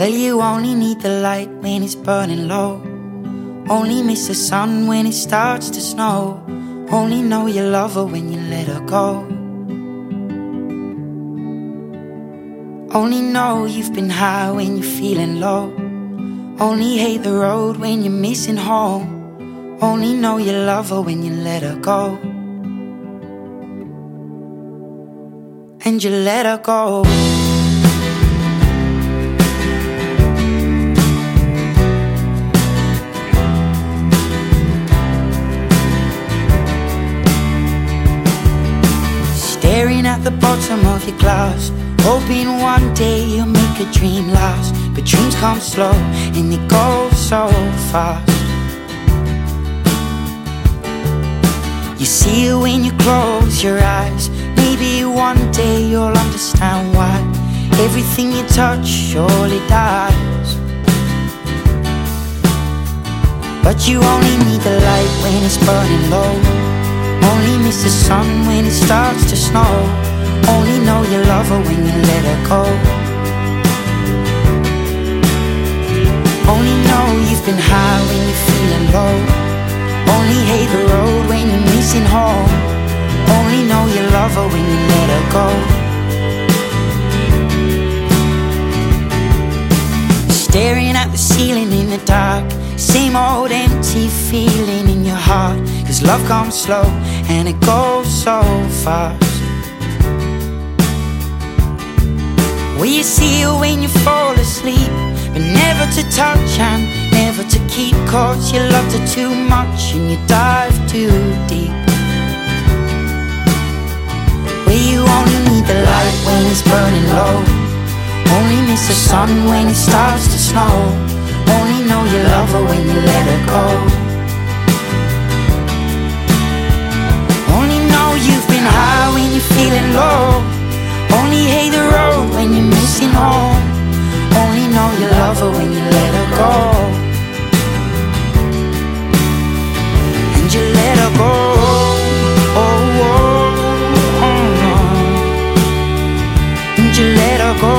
Well, you only need the light when it's burning low. Only miss the sun when it starts to snow. Only know you love her when you let her go. Only know you've been high when you're feeling low. Only hate the road when you're missing home. Only know you love her when you let her go. And you let her go. Staring at the bottom of your glass, hoping one day you'll make a dream last. But dreams come slow and they go so fast. You see it when you close your eyes. Maybe one day you'll understand why everything you touch surely dies. But you only need the light when it's burning low. Only miss the sun when it starts to snow. Only know you love her when you let her go. Only know you've been high when you're feeling low. Only hate the road when you're missing home. Only know you love her when you let her go. Staring at the ceiling in the dark, same old empty feeling in your heart. Cause love comes slow and it goes so fast. Well, you see her when you fall asleep, but never to touch and never to keep. Cause you loved her too much and you dive too deep. Well, you only need the light when it's burning low. Only miss the sun when it starts to snow. Only know you love her when you let her go. Only know you've been high when you're feeling low. Only hate the road when you're missing home. Only know you love her when you let her go. And you let her go. Oh, oh, oh, oh. And you let her go.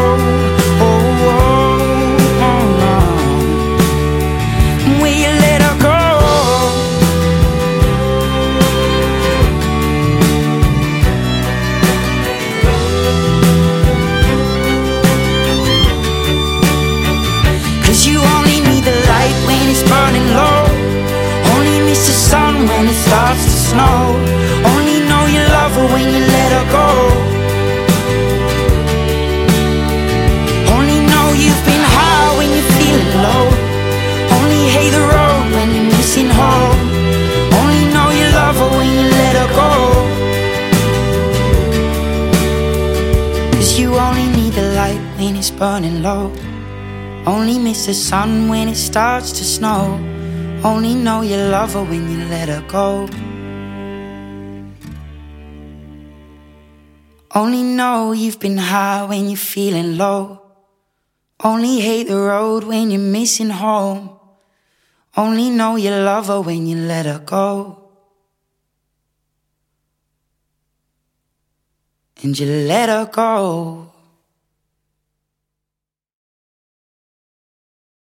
When it starts to snow, only know you love her when you let her go. Only know you've been high when you're feeling low. Only hate the road when you're missing home. Only know you love her when you let her go. Cause you only need the light when it's burning low. Only miss the sun when it starts to snow. Only know you love her when you let her go. Only know you've been high when you're feeling low. Only hate the road when you're missing home. Only know you love her when you let her go. And you let her go.